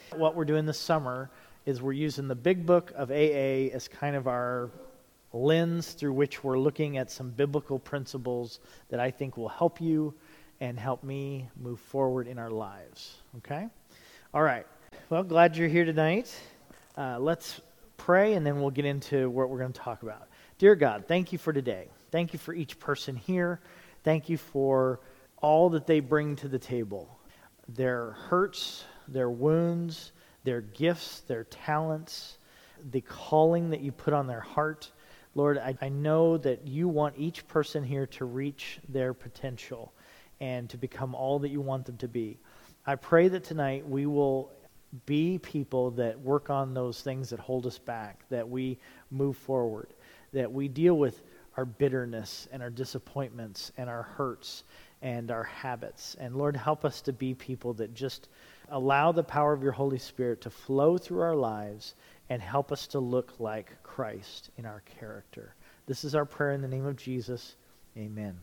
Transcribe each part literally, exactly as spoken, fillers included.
What we're doing this summer is we're using the Big Book of A A as kind of our lens through which we're looking at some biblical principles that I think will help you and help me move forward in our lives. Okay? All right. Well, glad you're here tonight. Uh, let's pray, and then we'll get into what we're going to talk about. Dear God, thank you for today. Thank you for each person here. Thank you for all that they bring to the table. Their hurts, their wounds, their gifts, their talents, the calling that you put on their heart. Lord, I, I know that you want each person here to reach their potential and to become all that you want them to be. I pray that tonight we will be people that work on those things that hold us back, that we move forward, that we deal with our bitterness and our disappointments and our hurts and our habits. And Lord, help us to be people that just allow the power of your Holy Spirit to flow through our lives and help us to look like Christ in our character. This is our prayer in the name of Jesus. Amen.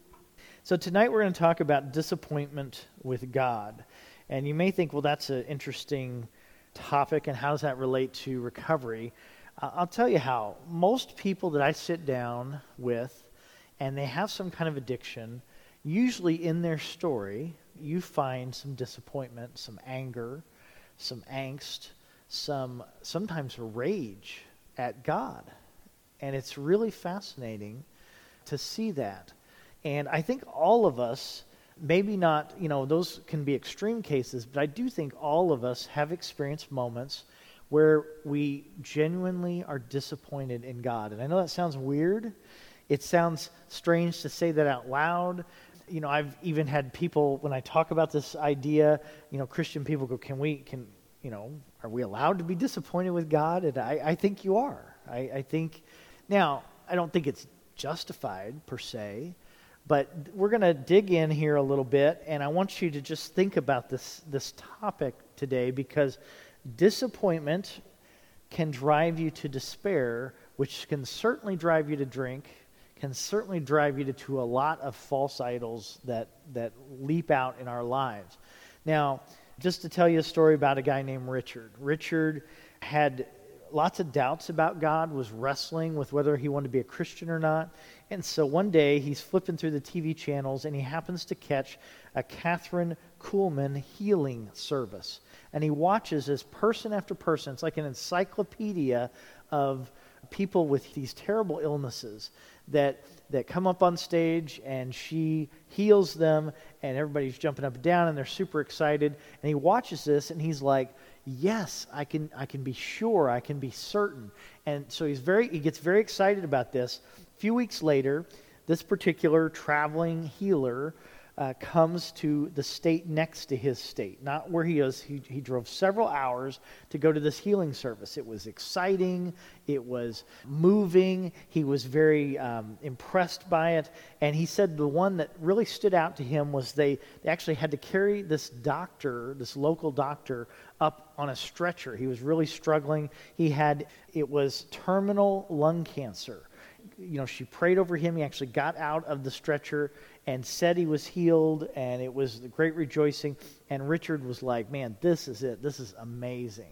So tonight we're going to talk about disappointment with God. And you may think, well, that's an interesting topic, and how does that relate to recovery? Uh, I'll tell you how. Most people that I sit down with, and they have some kind of addiction, usually in their story, you find some disappointment, some anger, some angst, some sometimes rage at God. And it's really fascinating to see that. And I think all of us, maybe not, you know, those can be extreme cases, but I do think all of us have experienced moments where we genuinely are disappointed in God. And I know that sounds weird. It sounds strange to say that out loud. You know, I've even had people, when I talk about this idea, you know, Christian people go, can we, can, you know, are we allowed to be disappointed with God? And I, I think you are. I, I think, now, I don't think it's justified per se, but we're going to dig in here a little bit, and I want you to just think about this, this topic today, because disappointment can drive you to despair, which can certainly drive you to drink, can certainly drive you to, to a lot of false idols that, that leap out in our lives. Now, just to tell you a story about a guy named Richard. Richard had lots of doubts about God, was wrestling with whether he wanted to be a Christian or not. And so one day he's flipping through the T V channels, and he happens to catch a Catherine Kuhlman healing service. And he watches as person after person, it's like an encyclopedia of people with these terrible illnesses that that come up on stage, and she heals them, and everybody's jumping up and down, and they're super excited. And he watches this, and he's like, yes, I can I can be sure, I can be certain. And so he's very he gets very excited about this. A few weeks later, this particular traveling healer uh, comes to the state next to his state, not where he is. He, he drove several hours to go to this healing service. It was exciting. It was moving. He was very um, impressed by it. And he said the one that really stood out to him was they, they actually had to carry this doctor, this local doctor, up on a stretcher. He was really struggling. He had, it was terminal lung cancer. You know, she prayed over him. He actually got out of the stretcher and said he was healed, and it was great rejoicing. And Richard was like, man, this is it. This is amazing.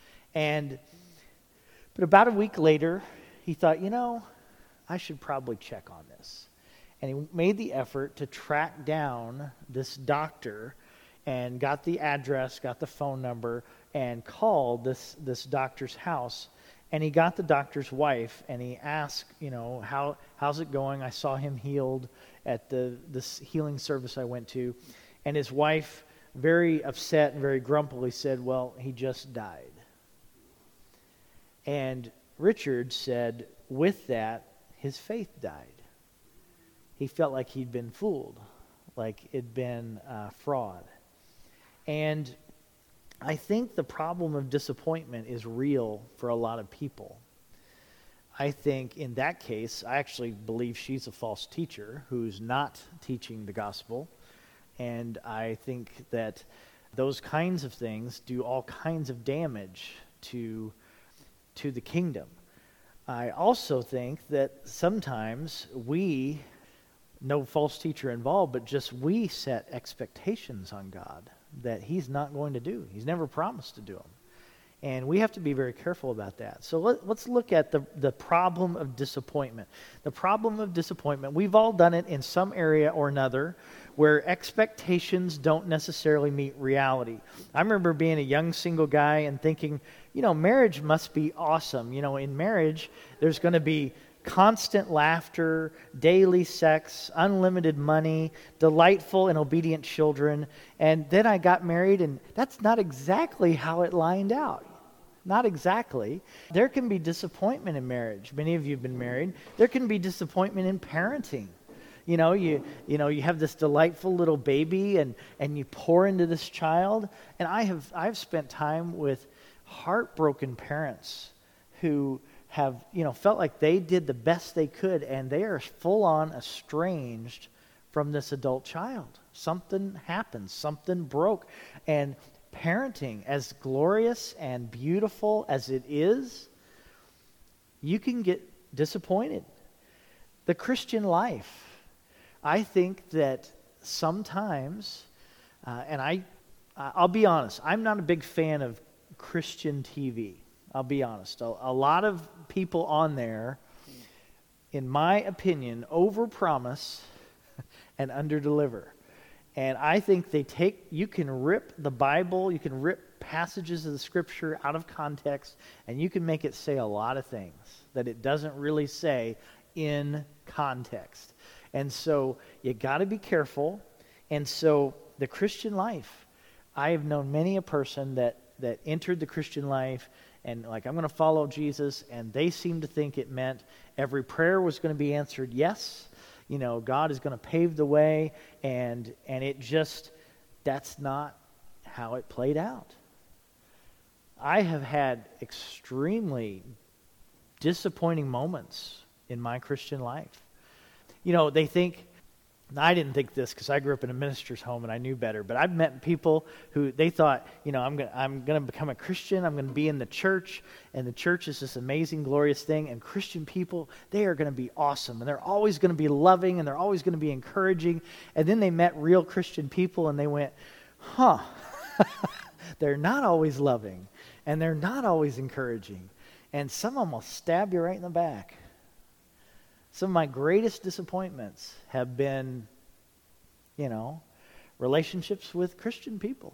And, but about a week later, he thought, you know, I should probably check on this. And he made the effort to track down this doctor and got the address, got the phone number, and called this, this doctor's house. And he got the doctor's wife, and he asked, you know, how how's it going? I saw him healed at the this healing service I went to. And his wife, very upset and very grumpily, said, well, he just died. And Richard said, with that, his faith died. He felt like he'd been fooled, like it'd been uh, fraud. And I think the problem of disappointment is real for a lot of people. I think in that case, I actually believe she's a false teacher who's not teaching the gospel. And I think that those kinds of things do all kinds of damage to, to the kingdom. I also think that sometimes we, no false teacher involved, but just we set expectations on God. that he's not going to do. He's never promised to do them. And we have to be very careful about that. So let, let's look at the, the problem of disappointment. The problem of disappointment, we've all done it in some area or another where expectations don't necessarily meet reality. I remember being a young single guy and thinking, you know, marriage must be awesome. You know, in marriage, there's going to be constant laughter, daily sex, unlimited money, delightful and obedient children. And then I got married, and that's not exactly how it lined out. Not exactly. There can be disappointment in marriage. Many of you have been married. There can be disappointment in parenting. You know, you you know, you have this delightful little baby, and, and you pour into this child. And I have I've spent time with heartbroken parents who have, you know, felt like they did the best they could, and they are full-on estranged from this adult child. Something happened. Something broke. And parenting, as glorious and beautiful as it is, you can get disappointed. The Christian life, I think that sometimes, uh, and I, I'll be honest, I'm not a big fan of Christian T V. I'll be honest. A, a lot of people on there, in my opinion, overpromise and underdeliver. And I think they take, you can rip the Bible, you can rip passages of the Scripture out of context, and you can make it say a lot of things that it doesn't really say in context. And so you got to be careful. And so the Christian life, I have known many a person that, that entered the Christian life and like, I'm going to follow Jesus, and they seem to think it meant every prayer was going to be answered yes. You know, God is going to pave the way, and and it just, that's not how it played out. I have had extremely disappointing moments in my Christian life. You know, they think, I didn't think this because I grew up in a minister's home and I knew better, but I've met people who they thought, you know, I'm going I'm going to become a Christian, I'm going to be in the church, and the church is this amazing, glorious thing, and Christian people, they are going to be awesome, and they're always going to be loving, and they're always going to be encouraging. And then they met real Christian people, and they went, huh, they're not always loving, and they're not always encouraging, and some of them will stab you right in the back. Some of my greatest disappointments have been, you know, relationships with Christian people.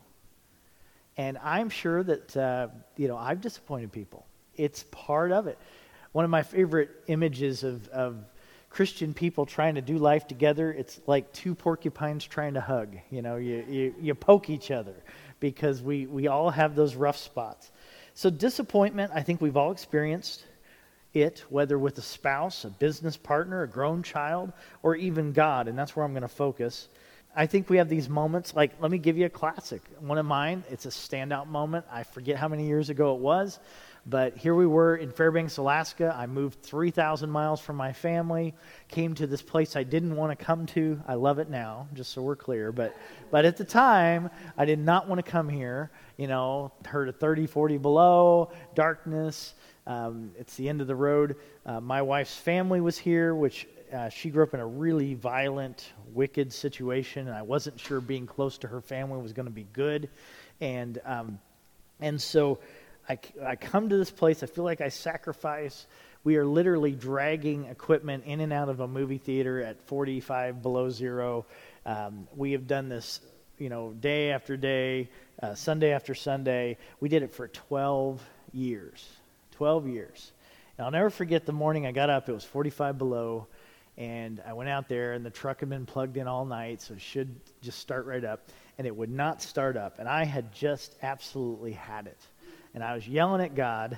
And I'm sure that, uh, you know, I've disappointed people. It's part of it. One of my favorite images of, of Christian people trying to do life together, it's like two porcupines trying to hug. You know, you, you, you poke each other because we, we all have those rough spots. So disappointment, I think we've all experienced it, whether with a spouse, a business partner, a grown child, or even God, and that's where I'm going to focus. I think we have these moments, like, let me give you a classic. One of mine, it's a standout moment. I forget how many years ago it was, but here we were in Fairbanks, Alaska. I moved three thousand miles from my family, came to this place I didn't want to come to. I love it now, just so we're clear, but but at the time, I did not want to come here. You know, heard of thirty, forty below, darkness. Um, it's the end of the road. Uh, my wife's family was here, which uh, she grew up in a really violent, wicked situation, and I wasn't sure being close to her family was going to be good. And um, and so I, I come to this place. I feel like I sacrifice. We are literally dragging equipment in and out of a movie theater at forty-five below zero. Um, we have done this, you know, day after day, uh, Sunday after Sunday. We did it for twelve years. twelve years. And I'll never forget the morning I got up. It was forty-five below, and I went out there, and the truck had been plugged in all night, so it should just start right up, and it would not start up, and I had just absolutely had it. And I was yelling at God,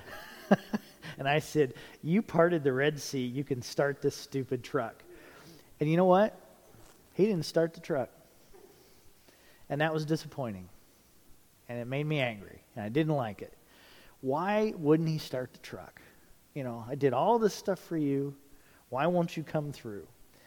and I said, you parted the Red Sea, you can start this stupid truck. And you know what? He didn't start the truck. And that was disappointing. And it made me angry, and I didn't like it. Why wouldn't he start the truck? You know, I did all this stuff for you. Why won't you come through?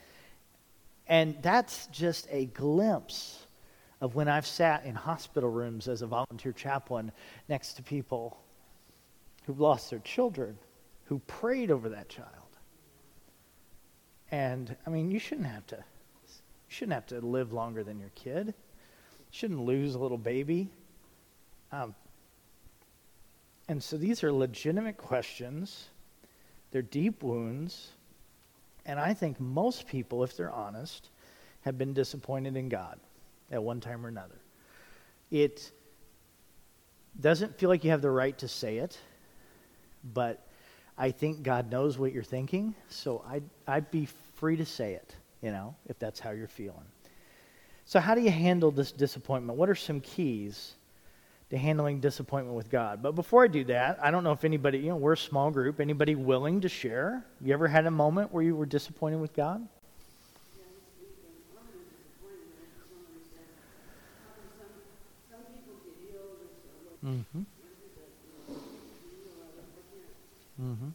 And that's just a glimpse of when I've sat in hospital rooms as a volunteer chaplain next to people who've lost their children, who prayed over that child. And, I mean, you shouldn't have to, you shouldn't have to live longer than your kid. shouldn't lose a little baby. Um, and so these are legitimate questions. They're deep wounds. And I think most people, if they're honest, have been disappointed in God at one time or another. It doesn't feel like you have the right to say it, but I think God knows what you're thinking, so I'd, I'd be free to say it, you know, if that's how you're feeling. So how do you handle this disappointment? What are some keys to handling disappointment with God? But before I do that, I don't know if anybody, you know, we're a small group, anybody willing to share? You ever had a moment where you were disappointed with God? Mm-hmm. Mm-hmm.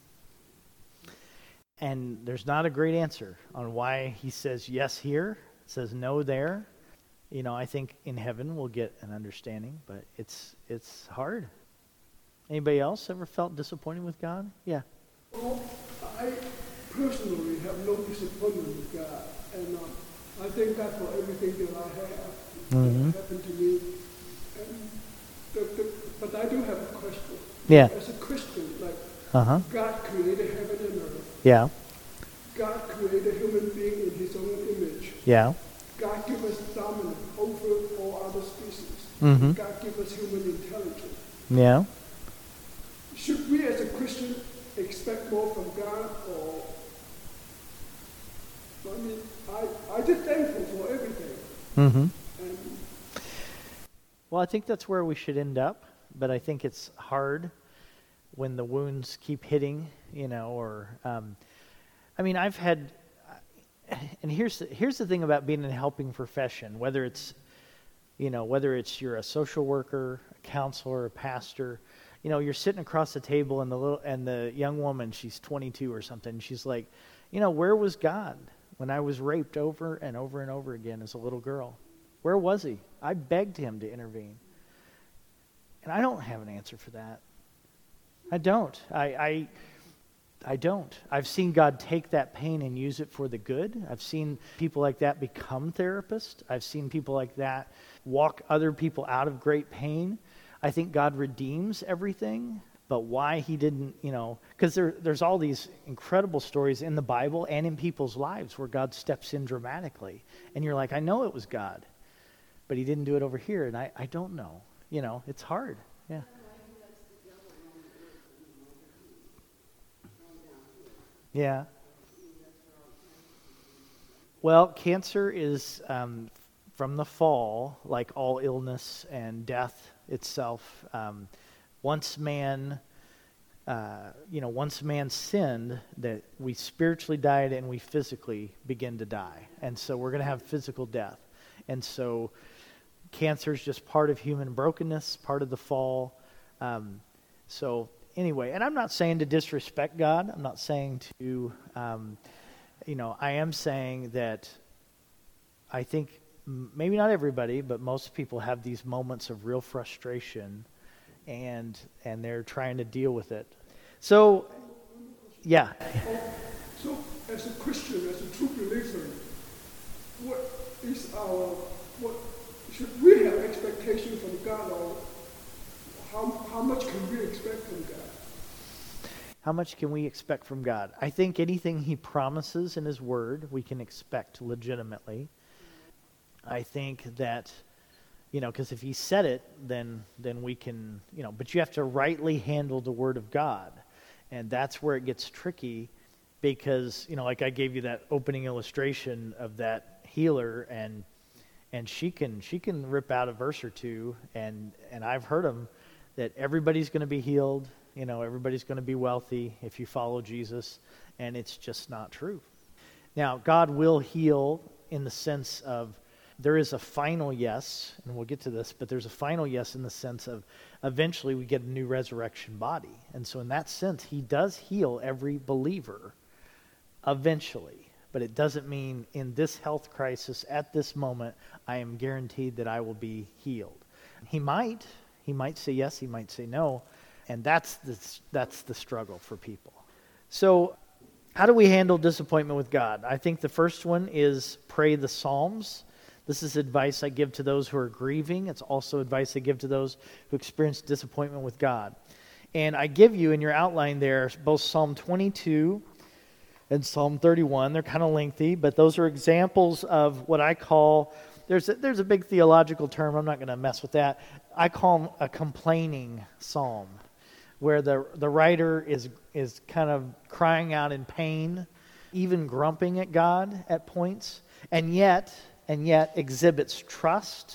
And there's not a great answer on why he says yes here, says no there. You know, I think in heaven we'll get an understanding, but it's it's hard. Anybody else ever felt disappointed with God? Yeah. Well, I personally have no disappointment with God, and um, I thank God for everything that I have Mm-hmm. that happened to me. And the, the, but I do have a question. Yeah. As a Christian, like Uh-huh. God created heaven and earth. Yeah. God created a human being in his own image. Yeah. God gave us dominance over all other species. Mm-hmm. God gave us human intelligence. Yeah. Should we as a Christian expect more from God, or, I mean, I, I'm just thankful for everything. Mm-hmm. And Well, I think that's where we should end up, but I think it's hard when the wounds keep hitting, you know, or, um, I mean, I've had, and here's the, here's the thing about being in a helping profession, whether it's, you know, whether it's you're a social worker, a counselor, a pastor, you know, you're sitting across the table and the little, and the young woman, she's twenty-two or something, she's like, you know, where was God when I was raped over and over and over again as a little girl? Where was he? I begged him to intervene. And I don't have an answer for that. I don't. I, I, I don't. I've seen God take that pain and use it for the good. I've seen people like that become therapists. I've seen people like that walk other people out of great pain. I think God redeems everything, but why he didn't, you know, because there, there's all these incredible stories in the Bible and in people's lives where God steps in dramatically. And you're like, I know it was God, but he didn't do it over here, and I, I don't know. You know, it's hard. Yeah. Yeah. Well, cancer is um, from the fall, like all illness and death itself. Um, once man, uh, you know, once man sinned, that we spiritually died and we physically begin to die, and so we're going to have physical death, and so cancer is just part of human brokenness, part of the fall. Um, so. Anyway, and I'm not saying to disrespect God. I'm not saying to, um, you know, I am saying that I think m- maybe not everybody, but most people have these moments of real frustration, and and they're trying to deal with it. So, yeah. so, as a Christian, as a true believer, what is our, what, should we have expectations from God, or how, how much can we expect from God? How much can we expect from God? I think anything he promises in his word, we can expect legitimately. I think that, you know, because if he said it, then then we can, you know, but you have to rightly handle the word of God. And that's where it gets tricky, because, you know, like I gave you that opening illustration of that healer, and and she can she can rip out a verse or two, and and I've heard them, that everybody's going to be healed, you know, everybody's going to be wealthy if you follow Jesus, and it's just not true. Now, God will heal in the sense of there is a final yes, and we'll get to this, but there's a final yes in the sense of eventually we get a new resurrection body. And so in that sense, he does heal every believer eventually, but it doesn't mean in this health crisis at this moment, I am guaranteed that I will be healed. He might. He might say yes, he might say no, and that's the, that's the struggle for people. So how do we handle disappointment with God? I think the first one is pray the Psalms. This is advice I give to those who are grieving. It's also advice I give to those who experience disappointment with God. And I give you in your outline there both Psalm twenty-two and Psalm thirty-one. They're kind of lengthy, but those are examples of what I call, there's a, there's a big theological term, I'm not going to mess with that. I call them a complaining psalm, where the, the writer is is kind of crying out in pain, even grumping at God at points, and yet, and yet exhibits trust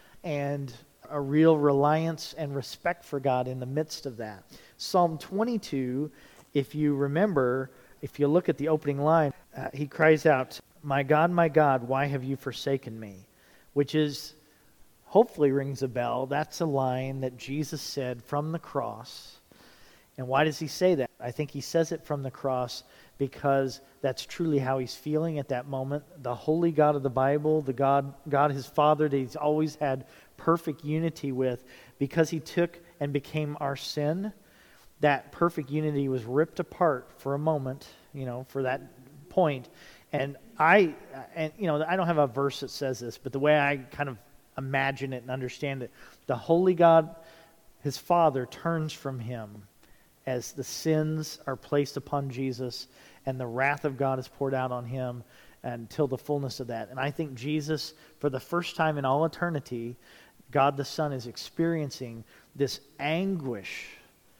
and a real reliance and respect for God in the midst of that. Psalm twenty-two, if you remember, if you look at the opening line, uh, he cries out, "My God, my God, why have you forsaken me?" Which is, hopefully rings a bell. That's a line that Jesus said from the cross. And why does he say that? I think he says it from the cross because that's truly how he's feeling at that moment. The holy God of the Bible, the God, God his Father that he's always had perfect unity with, because he took and became our sin, that perfect unity was ripped apart for a moment, you know, for that point. And I, and you know, I don't have a verse that says this, but the way I kind of imagine it and understand it, the holy God, his Father, turns from him as the sins are placed upon Jesus and the wrath of God is poured out on him until the fullness of that. And I think Jesus, for the first time in all eternity, God the Son is experiencing this anguish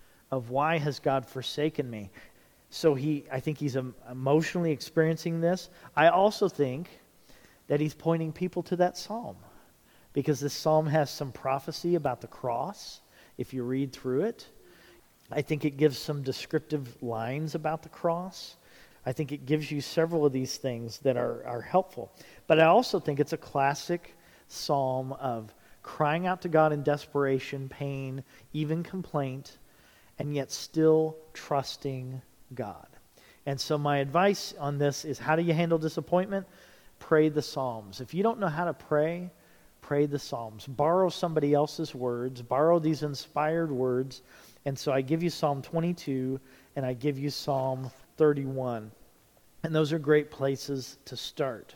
of why has God forsaken me? So he, I think he's emotionally experiencing this. I also think that he's pointing people to that psalm, because this psalm has some prophecy about the cross, if you read through it. I think it gives some descriptive lines about the cross. I think it gives you several of these things that are, are helpful. But I also think it's a classic psalm of crying out to God in desperation, pain, even complaint, and yet still trusting God. And so my advice on this is, how do you handle disappointment? Pray the Psalms. If you don't know how to pray, pray the Psalms. Borrow somebody else's words. Borrow these inspired words. And so I give you Psalm twenty-two and I give you Psalm thirty-one. And those are great places to start.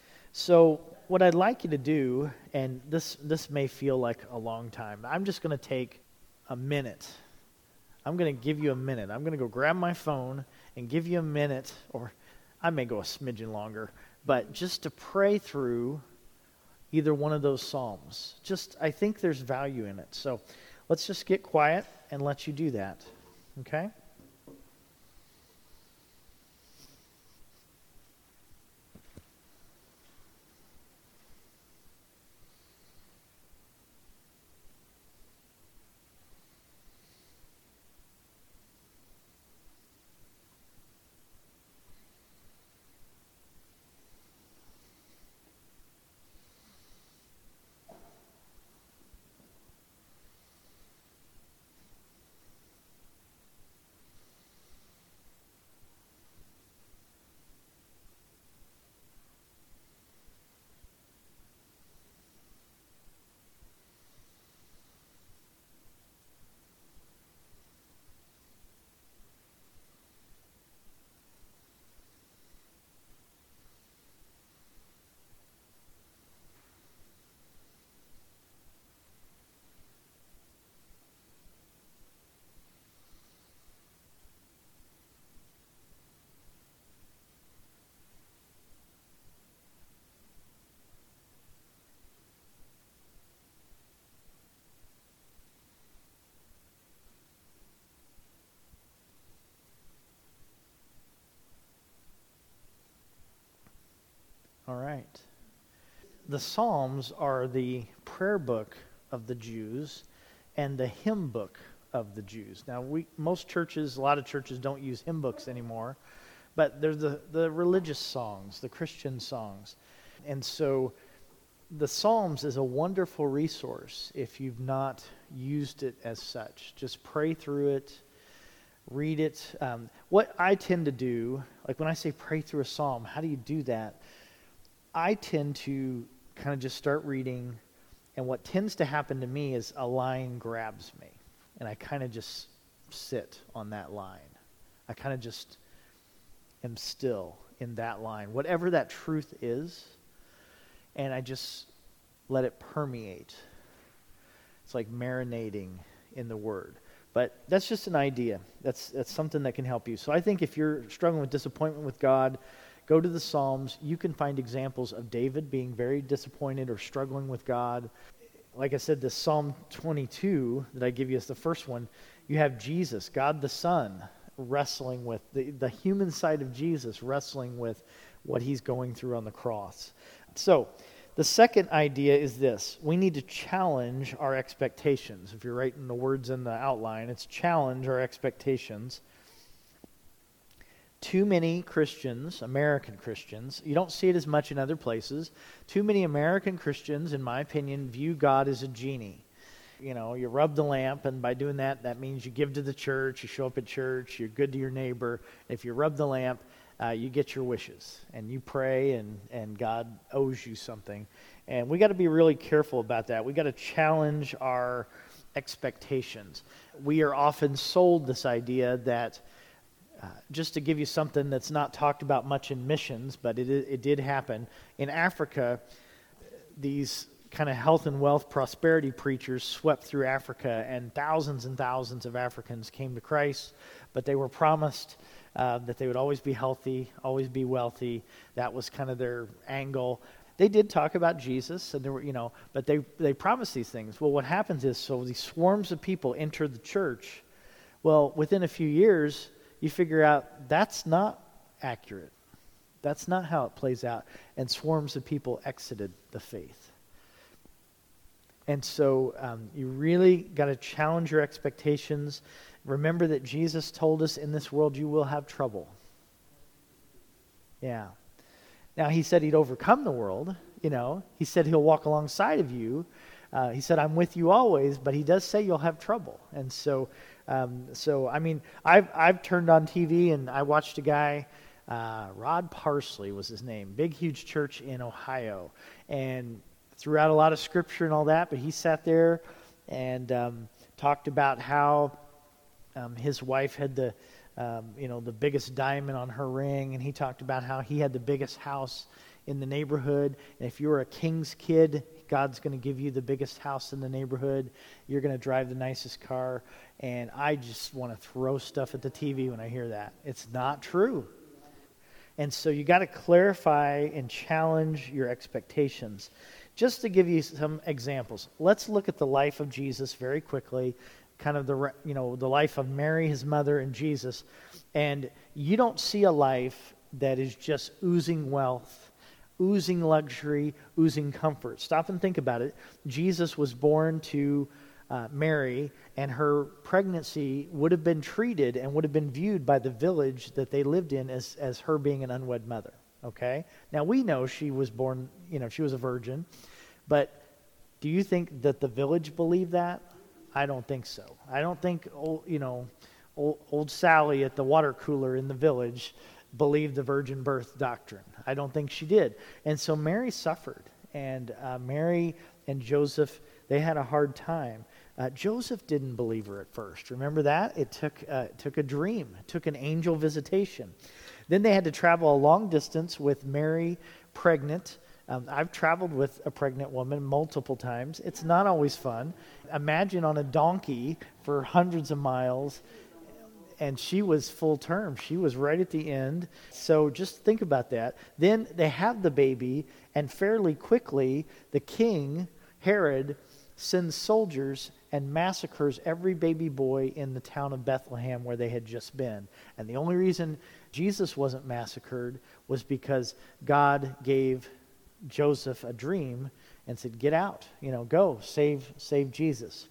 So what I'd like you to do, and this, this may feel like a long time, I'm just going to take a minute. I'm going to give you a minute. I'm going to go grab my phone and give you a minute, or I may go a smidgen longer, but just to pray through either one of those Psalms. Just, I think there's value in it. So let's just get quiet and let you do that. Okay? All right. The Psalms are the prayer book of the Jews and the hymn book of the Jews. Now, we most churches, a lot of churches don't use hymn books anymore, but they're the, the religious songs, the Christian songs. And so the Psalms is a wonderful resource if you've not used it as such. Just pray through it, read it. Um, what I tend to do, like when I say pray through a psalm, how do you do that? I tend to kind of just start reading, and what tends to happen to me is a line grabs me, and I kind of just sit on that line. I kind of just am still in that line, whatever that truth is. and I just let it permeate. It's like marinating in the Word. But that's just an idea. That's that's something that can help you. So I think if you're struggling with disappointment with God, go to the Psalms. You can find examples of David being very disappointed or struggling with God. Like I said, this Psalm twenty-two that I give you as the first one, you have Jesus, God the Son, wrestling with, the, the human side of Jesus wrestling with what he's going through on the cross. So, the second idea is this. We need to challenge our expectations. If you're writing the words in the outline, it's challenge our expectations. Too many Christians, American Christians, you don't see it as much in other places, too many American Christians, in my opinion, view God as a genie. You know, you rub the lamp, and by doing that, that means you give to the church, you show up at church, you're good to your neighbor. If you rub the lamp, Uh, you get your wishes, and you pray, and, and God owes you something. And we got to be really careful about that. We got to challenge our expectations. We are often sold this idea that, uh, just to give you something that's not talked about much in missions, but it it did happen. In Africa, these kind of health and wealth prosperity preachers swept through Africa, and thousands and thousands of Africans came to Christ, but they were promised Uh, that they would always be healthy, always be wealthy. That was kind of their angle. They did talk about Jesus, and there were, you know, but they they promised these things. Well, what happens is, so these swarms of people enter the church. Well, within a few years, you figure out that's not accurate. That's not how it plays out. And swarms of people exited the faith. And so um, you really got to challenge your expectations. Remember that Jesus told us, in this world you will have trouble. Yeah. Now, he said he'd overcome the world, you know. He said he'll walk alongside of you. Uh, he said, I'm with you always, but he does say you'll have trouble. And so, um, so I mean, I've, I've turned on T V and I watched a guy, uh, Rod Parsley was his name, big, huge church in Ohio, and threw out a lot of scripture and all that, but he sat there and um, talked about how Um, his wife had the, um, you know, the biggest diamond on her ring, and he talked about how he had the biggest house in the neighborhood. And if you're a king's kid, God's going to give you the biggest house in the neighborhood. You're going to drive the nicest car. And I just want to throw stuff at the T V when I hear that. It's not true. And so you got to clarify and challenge your expectations. Just to give you some examples, let's look at the life of Jesus very quickly. Kind of the, you know, the life of Mary, his mother, and Jesus. And you don't see a life that is just oozing wealth, oozing luxury, oozing comfort. Stop and think about it. Jesus was born to uh, Mary, and her pregnancy would have been treated and would have been viewed by the village that they lived in as, as her being an unwed mother. Okay? Now, we know she was born, you know, she was a virgin. But do you think that the village believed that? I don't think so. I don't think, old, you know, old, old Sally at the water cooler in the village believed the virgin birth doctrine. I don't think she did. And so Mary suffered. And uh, Mary and Joseph, they had a hard time. Uh, Joseph didn't believe her at first. Remember that? It took, uh, it took a dream. It took an angel visitation. Then they had to travel a long distance with Mary pregnant. Um, I've traveled with a pregnant woman multiple times. It's not always fun. Imagine on a donkey for hundreds of miles, and she was full term. She was right at the end. So just think about that. Then they have the baby, and fairly quickly, the king, Herod, sends soldiers and massacres every baby boy in the town of Bethlehem where they had just been. And the only reason Jesus wasn't massacred was because God gave Joseph a dream and said, get out, you know, go, save save Jesus.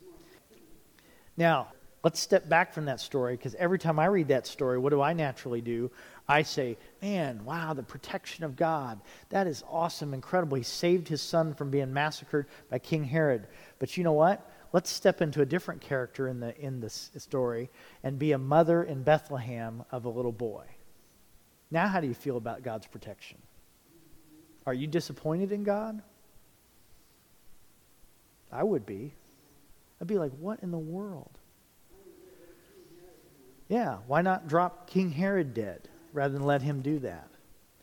Now, let's step back from that story, because every time I read that story, what do I naturally do? I say, man, wow, the protection of God. That is awesome, incredible. He saved his son from being massacred by King Herod. But you know what? Let's step into a different character in the in this story and be a mother in Bethlehem of a little boy. Now, how do you feel about God's protection? Are you disappointed in God? I would be. I'd be like, what in the world? Yeah, why not drop King Herod dead rather than let him do that?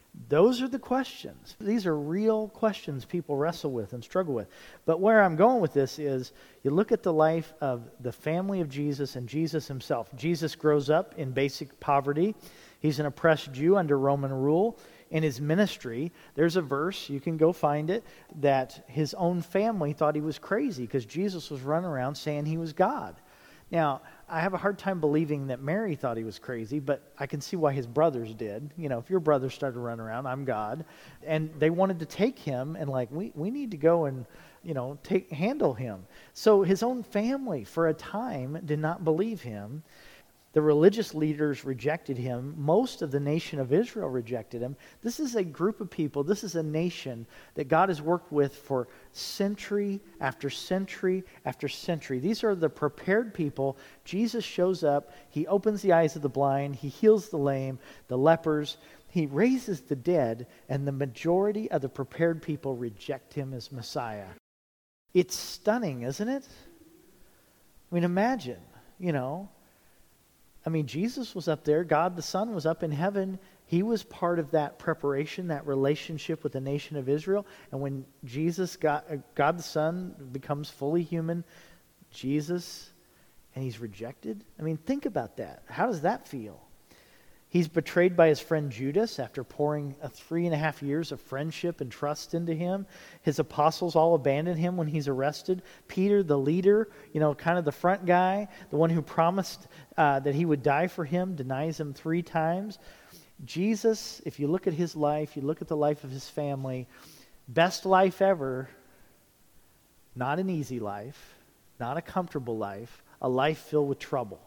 Those are the questions. These are real questions people wrestle with and struggle with. But where I'm going with this is, you look at the life of the family of Jesus and Jesus himself. Jesus grows up in basic poverty. He's an oppressed Jew under Roman rule. In his ministry, there's a verse, you can go find it, that his own family thought he was crazy because Jesus was running around saying he was God. Now, I have a hard time believing that Mary thought he was crazy, but I can see why his brothers did. You know, if your brothers started running around, I'm God. And they wanted to take him and like, we, we need to go and, you know, take handle him. So his own family for a time did not believe him. The religious leaders rejected him. Most of the nation of Israel rejected him. This is a group of people, this is a nation that God has worked with for century after century after century. These are the prepared people. Jesus shows up. He opens the eyes of the blind. He heals the lame, the lepers. He raises the dead, and the majority of the prepared people reject him as Messiah. It's stunning, isn't it? I mean, imagine, you know, I mean, Jesus was up there. God the Son was up in heaven. He was part of that preparation, that relationship with the nation of Israel. And when Jesus, got, uh, God the Son, becomes fully human, Jesus, and he's rejected? I mean, think about that. How does that feel? He's betrayed by his friend Judas after pouring a three and a half years of friendship and trust into him. His apostles all abandon him when he's arrested. Peter, the leader, you know, kind of the front guy, the one who promised uh, that he would die for him, denies him three times. Jesus, if you look at his life, you look at the life of his family, best life ever, not an easy life, not a comfortable life, a life filled with trouble.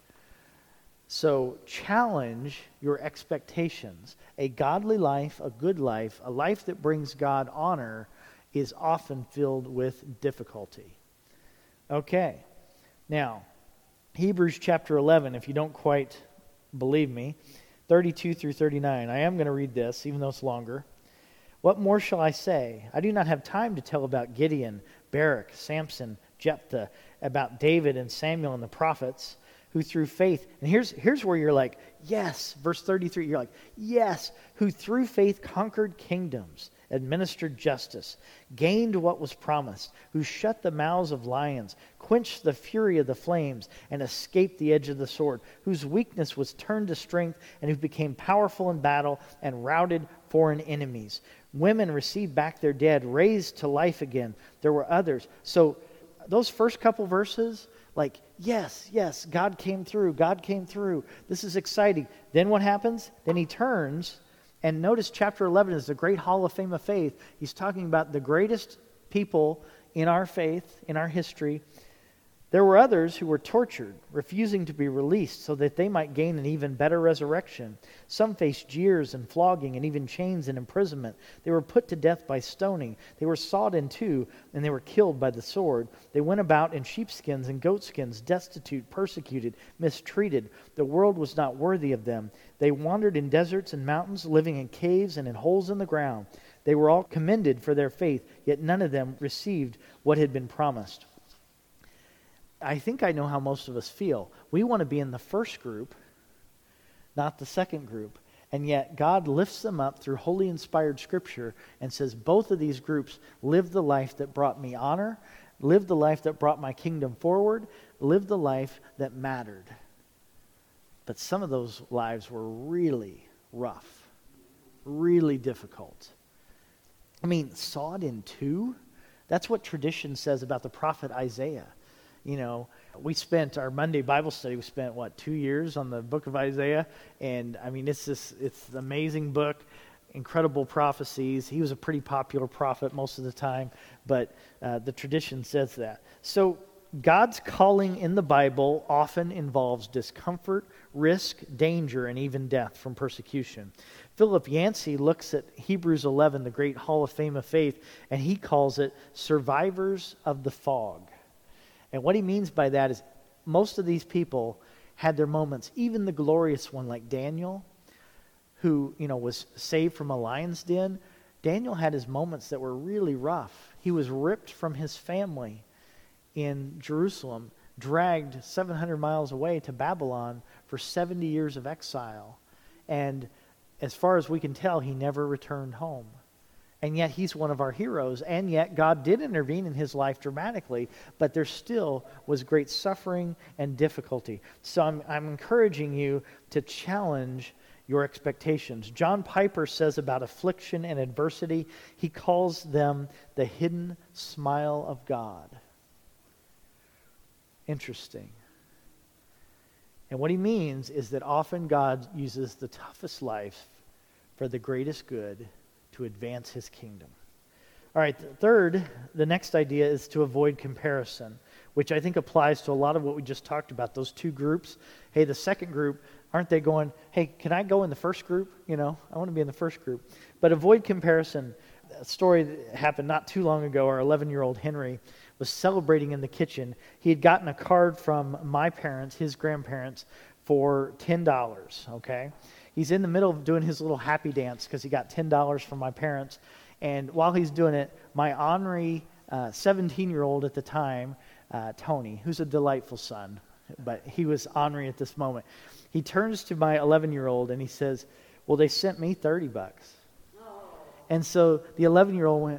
So challenge your expectations. A godly life, a good life, a life that brings God honor is often filled with difficulty. Okay, now, Hebrews chapter eleven, if you don't quite believe me, thirty-two through thirty-nine. I am going to read this, even though it's longer. What more shall I say? I do not have time to tell about Gideon, Barak, Samson, Jephthah, about David and Samuel and the prophets, who through faith, and here's here's where you're like, yes, verse thirty-three, you're like, yes, who through faith conquered kingdoms, administered justice, gained what was promised, who shut the mouths of lions, quenched the fury of the flames, and escaped the edge of the sword, whose weakness was turned to strength, and who became powerful in battle and routed foreign enemies. Women received back their dead, raised to life again. There were others. So those first couple verses, like, yes, yes, God came through. God came through. This is exciting. Then what happens? Then he turns, and notice chapter eleven is the great hall of fame of faith. He's talking about the greatest people in our faith, in our history. There were others who were tortured, refusing to be released so that they might gain an even better resurrection. Some faced jeers and flogging and even chains and imprisonment. They were put to death by stoning. They were sawed in two, and they were killed by the sword. They went about in sheepskins and goatskins, destitute, persecuted, mistreated. The world was not worthy of them. They wandered in deserts and mountains, living in caves and in holes in the ground. They were all commended for their faith, yet none of them received what had been promised. I think I know how most of us feel. We want to be in the first group, not the second group. And yet God lifts them up through holy inspired scripture and says both of these groups live the life that brought me honor, live the life that brought my kingdom forward, live the life that mattered. But some of those lives were really rough, really difficult. I mean, sawed in two? That's what tradition says about the prophet Isaiah. You know, we spent our Monday Bible study, we spent, what, two years on the book of Isaiah? And, I mean, it's this, it's an amazing book, incredible prophecies. He was a pretty popular prophet most of the time, but uh, the tradition says that. So, God's calling in the Bible often involves discomfort, risk, danger, and even death from persecution. Philip Yancey looks at Hebrews eleven, the great hall of fame of faith, and he calls it survivors of the fog. And what he means by that is most of these people had their moments, even the glorious one like Daniel, who, you know, was saved from a lion's den. Daniel had his moments that were really rough. He was ripped from his family in Jerusalem, dragged seven hundred miles away to Babylon for seventy years of exile. And as far as we can tell, he never returned home. And yet he's one of our heroes, and yet God did intervene in his life dramatically, but there still was great suffering and difficulty. So I'm, I'm encouraging you to challenge your expectations. John Piper says about affliction and adversity, he calls them the hidden smile of God. Interesting. And what he means is that often God uses the toughest life for the greatest good to advance his kingdom. All right, third, the next idea is to avoid comparison, which I think applies to a lot of what we just talked about, those two groups. Hey, the second group, aren't they going, hey, can I go in the first group? You know, I want to be in the first group. But avoid comparison. A story that happened not too long ago, our eleven-year-old Henry was celebrating in the kitchen. He had gotten a card from my parents, his grandparents, for ten dollars, okay? He's in the middle of doing his little happy dance because he got ten dollars from my parents. And while he's doing it, my ornery uh, seventeen-year-old at the time, uh, Tony, who's a delightful son, but he was ornery at this moment. He turns to my eleven-year-old and he says, well, they sent me thirty bucks. Oh. And so the eleven-year-old went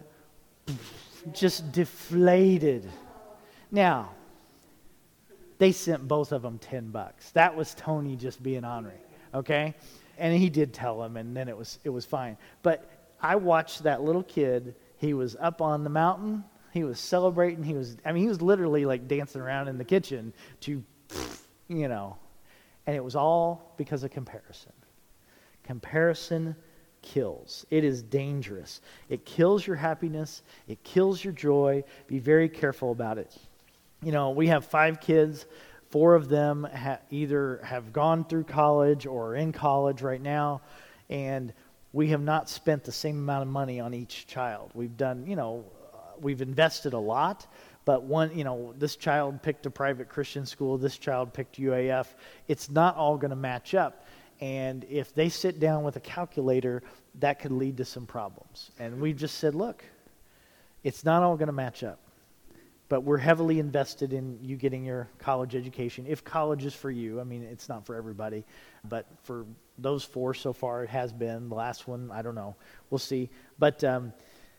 just deflated. Now, they sent both of them ten bucks. That was Tony just being ornery, okay? And he did tell him, and then it was it was fine. But I watched that little kid. He was up on the mountain. He was celebrating. He was, I mean, he was literally like dancing around in the kitchen to, you know. And it was all because of comparison. Comparison kills. It is dangerous. It kills your happiness. It kills your joy. Be very careful about it. You know, we have five kids. Four of them ha- either have gone through college or are in college right now, and we have not spent the same amount of money on each child. We've done, you know, uh, we've invested a lot, but one, you know, this child picked a private Christian school, this child picked U A F. It's not all going to match up, and if they sit down with a calculator, that could lead to some problems. And we just said, look, it's not all going to match up. But we're heavily invested in you getting your college education, if college is for you. I mean, it's not for everybody. But for those four so far, it has been. The last one, I don't know. We'll see. But um,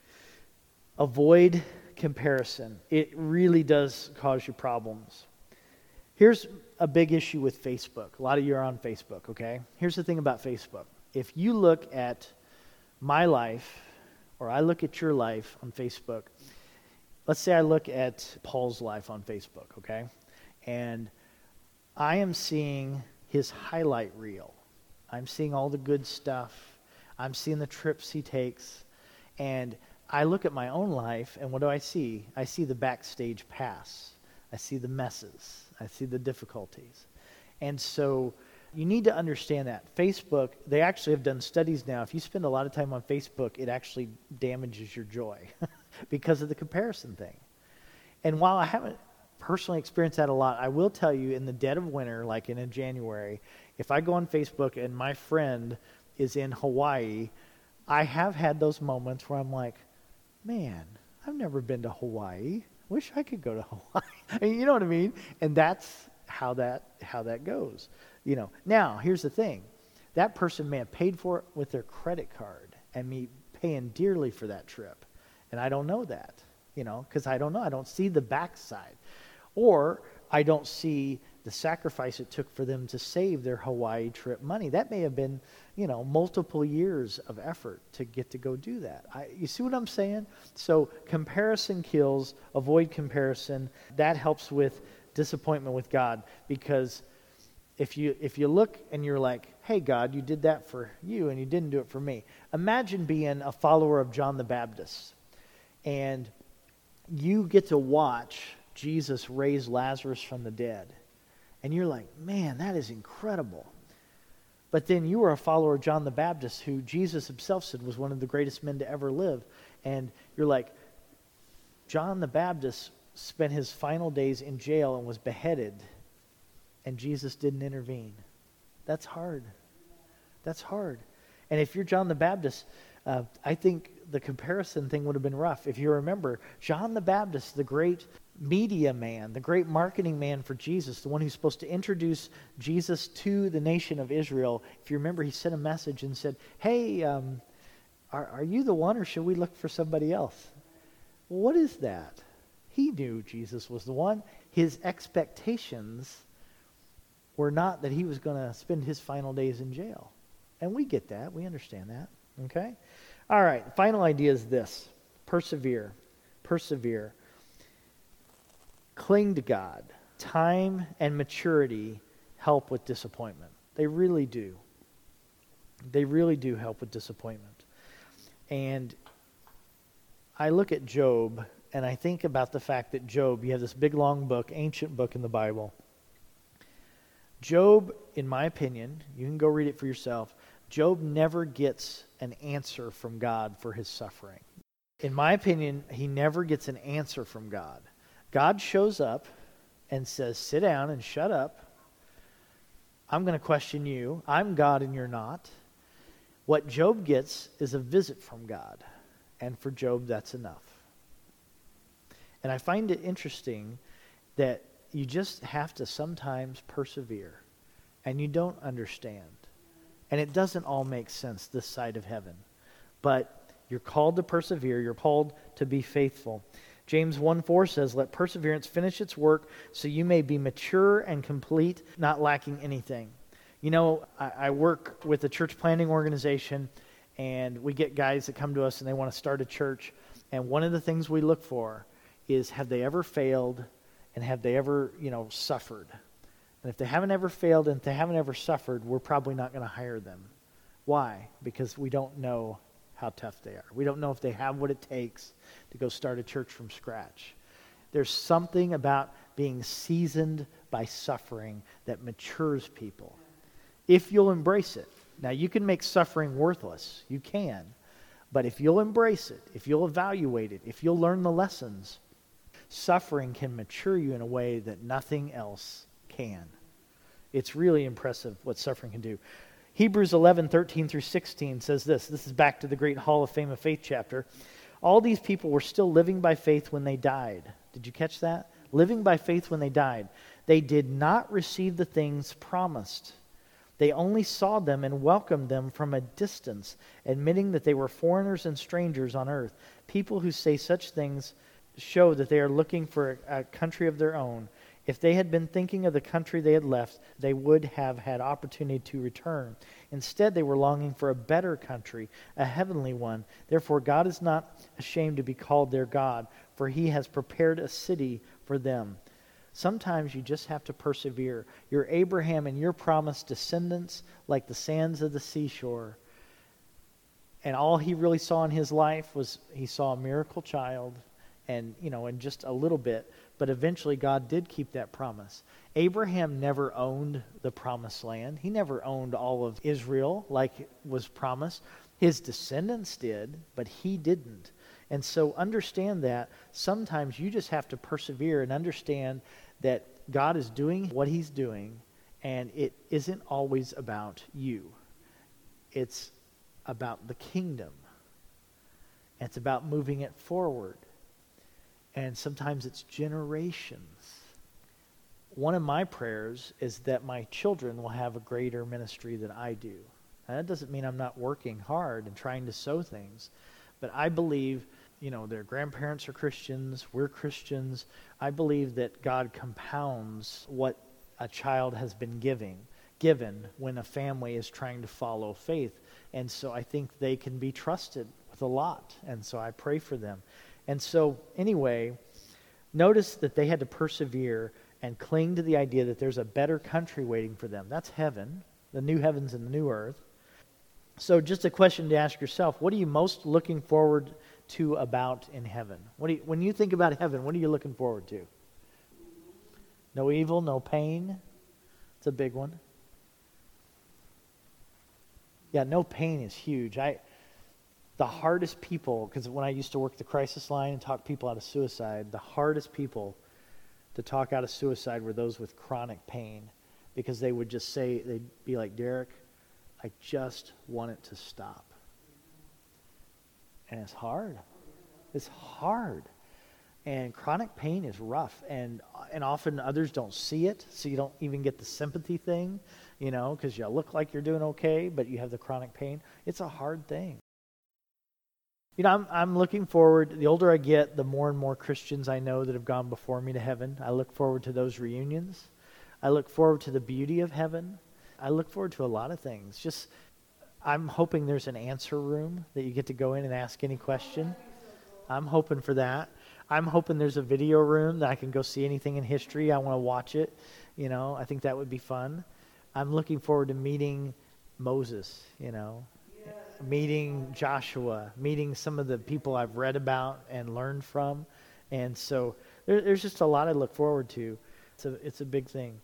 avoid comparison. It really does cause you problems. Here's a big issue with Facebook. A lot of you are on Facebook, okay? Here's the thing about Facebook. If you look at my life, or I look at your life on Facebook, let's say I look at Paul's life on Facebook, okay? And I am seeing his highlight reel. I'm seeing all the good stuff. I'm seeing the trips he takes. And I look at my own life, and what do I see? I see the backstage pass. I see the messes. I see the difficulties. And so you need to understand that. Facebook, they actually have done studies now. If you spend a lot of time on Facebook, it actually damages your joy because of the comparison thing. And while I haven't personally experienced that a lot, I will tell you in the dead of winter, like in a January, if I go on Facebook and my friend is in Hawaii, I have had those moments where I'm like, man, I've never been to Hawaii. Wish I could go to Hawaii. I mean, you know what I mean? And that's how that how that goes. You know. Now, here's the thing. That person may have paid for it with their credit card and me paying dearly for that trip. And I don't know that, you know, because I don't know. I don't see the backside. Or I don't see the sacrifice it took for them to save their Hawaii trip money. That may have been, you know, multiple years of effort to get to go do that. I, you see what I'm saying? So comparison kills. Avoid comparison. That helps with disappointment with God, because if you if you look and you're like, hey, God, you did that for you and you didn't do it for me. Imagine being a follower of John the Baptist and you get to watch Jesus raise Lazarus from the dead. And you're like, man, that is incredible. But then you were a follower of John the Baptist, who Jesus himself said was one of the greatest men to ever live. And you're like, John the Baptist spent his final days in jail and was beheaded, and Jesus didn't intervene. That's hard. That's hard. And if you're John the Baptist, uh, I think the comparison thing would have been rough. If you remember, John the Baptist, the great media man, the great marketing man for Jesus, the one who's supposed to introduce Jesus to the nation of Israel, if you remember, he sent a message and said, hey, um, are, are you the one, or should we look for somebody else? Well, what is that? He knew Jesus was the one. His expectations were not that he was going to spend his final days in jail. And we get that. We understand that. Okay? All right. Final idea is this. Persevere. Persevere. Cling to God. Time and maturity help with disappointment. They really do. They really do help with disappointment. And I look at Job, and I think about the fact that Job, you have this big, long book, ancient book in the Bible. Job, in my opinion, you can go read it for yourself, Job never gets an answer from God for his suffering. In my opinion, he never gets an answer from God. God shows up and says, sit down and shut up. I'm going to question you. I'm God and you're not. What Job gets is a visit from God. And for Job, that's enough. And I find it interesting that you just have to sometimes persevere. And you don't understand. And it doesn't all make sense this side of heaven. But you're called to persevere. You're called to be faithful. James one four says, let perseverance finish its work so you may be mature and complete, not lacking anything. You know, I, I work with a church planting organization, and we get guys that come to us and they want to start a church. And one of the things we look for is, have they ever failed, and have they ever, you know, suffered? And if they haven't ever failed and if they haven't ever suffered, we're probably not going to hire them. Why? Because we don't know how tough they are. We don't know if they have what it takes to go start a church from scratch. There's something about being seasoned by suffering that matures people. If you'll embrace it. Now, you can make suffering worthless. You can. But if you'll embrace it, if you'll evaluate it, if you'll learn the lessons, suffering can mature you in a way that nothing else can. It's really impressive what suffering can do. Hebrews eleven, thirteen through sixteen says this. This is back to the great Hall of Fame of Faith chapter. All these people were still living by faith when they died. Did you catch that? Living by faith when they died. They did not receive the things promised. They only saw them and welcomed them from a distance, admitting that they were foreigners and strangers on earth. People who say such things show that they are looking for a, a country of their own. If they had been thinking of the country they had left, they would have had opportunity to return. Instead, they were longing for a better country, a heavenly one. Therefore, God is not ashamed to be called their God, for he has prepared a city for them. Sometimes you just have to persevere. You're Abraham and your promised descendants like the sands of the seashore. And all he really saw in his life was he saw a miracle child and, you know, and just a little bit. But eventually God did keep that promise. Abraham never owned the promised land. He never owned all of Israel like was promised. His descendants did, but he didn't. And so understand that sometimes you just have to persevere and understand that God is doing what he's doing, and it isn't always about you. It's about the kingdom. It's about moving it forward. And sometimes it's generations. One of my prayers is that my children will have a greater ministry than I do. Now, that doesn't mean I'm not working hard and trying to sow things, but I believe, you know, their grandparents are Christians, we're Christians. I believe that God compounds what a child has been giving, given when a family is trying to follow faith. And so I think they can be trusted with a lot. And so I pray for them. And so anyway, notice that they had to persevere and cling to the idea that there's a better country waiting for them. That's heaven, the new heavens and the new earth. So just a question to ask yourself, what are you most looking forward to about in heaven? What do you, when you think about heaven, what are you looking forward to? No evil, no pain. It's a big one. Yeah, no pain is huge. I, the hardest people, because when I used to work the crisis line and talk people out of suicide, the hardest people to talk out of suicide were those with chronic pain, because they would just say, they'd be like, Derek, I just want it to stop. And it's hard. It's hard. And chronic pain is rough. And and often others don't see it, so you don't even get the sympathy thing, you know, because you look like you're doing okay, but you have the chronic pain. It's a hard thing. You know, I'm I'm looking forward, the older I get, the more and more Christians I know that have gone before me to heaven. I look forward to those reunions. I look forward to the beauty of heaven. I look forward to a lot of things. Just, I'm hoping there's an answer room that you get to go in and ask any question. I'm hoping for that. I'm hoping there's a video room that I can go see anything in history. I want to watch it. You know, I think that would be fun. I'm looking forward to meeting Moses, you know, yes. meeting Joshua, meeting some of the people I've read about and learned from. And so there, there's just a lot I look forward to. It's a, it's a big thing.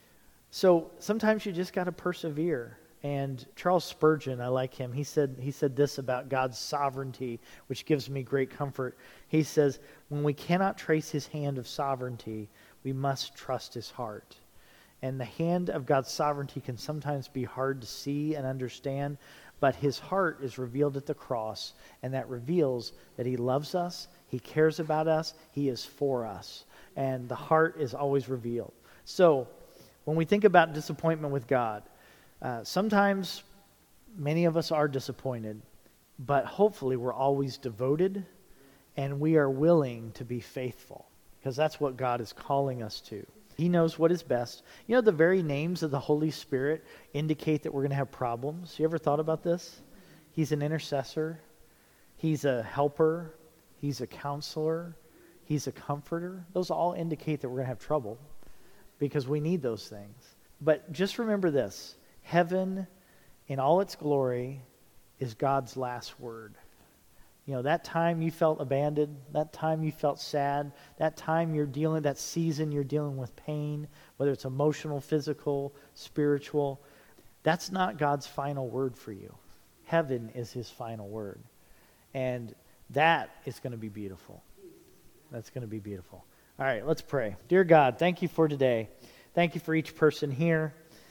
So sometimes you just got to persevere. And Charles Spurgeon, I like him, he said he said this about God's sovereignty, which gives me great comfort. He says, when we cannot trace his hand of sovereignty, we must trust his heart. And the hand of God's sovereignty can sometimes be hard to see and understand, but his heart is revealed at the cross, and that reveals that he loves us, he cares about us, he is for us. And the heart is always revealed. So when we think about disappointment with God, Uh, sometimes many of us are disappointed, but hopefully we're always devoted and we are willing to be faithful, because that's what God is calling us to. He knows what is best. You know, the very names of the Holy Spirit indicate that we're going to have problems. You ever thought about this? He's an intercessor. He's a helper. He's a counselor. He's a comforter. Those all indicate that we're going to have trouble because we need those things. But just remember this. Heaven, in all its glory, is God's last word. You know, that time you felt abandoned, that time you felt sad, that time you're dealing, that season you're dealing with pain, whether it's emotional, physical, spiritual, that's not God's final word for you. Heaven is his final word. And that is going to be beautiful. That's going to be beautiful. All right, let's pray. Dear God, thank you for today. Thank you for each person here.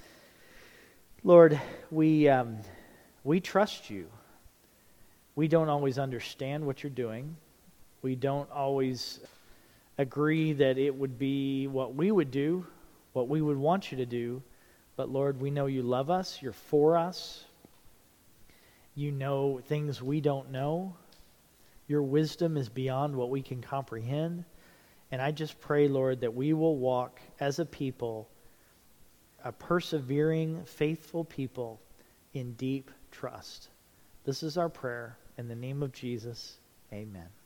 Lord, we um, we trust you. We don't always understand what you're doing. We don't always agree that it would be what we would do, what we would want you to do. But Lord, we know you love us. You're for us. You know things we don't know. Your wisdom is beyond what we can comprehend. And I just pray, Lord, that we will walk as a people, a persevering, faithful people in deep trust. This is our prayer. In the name of Jesus, amen.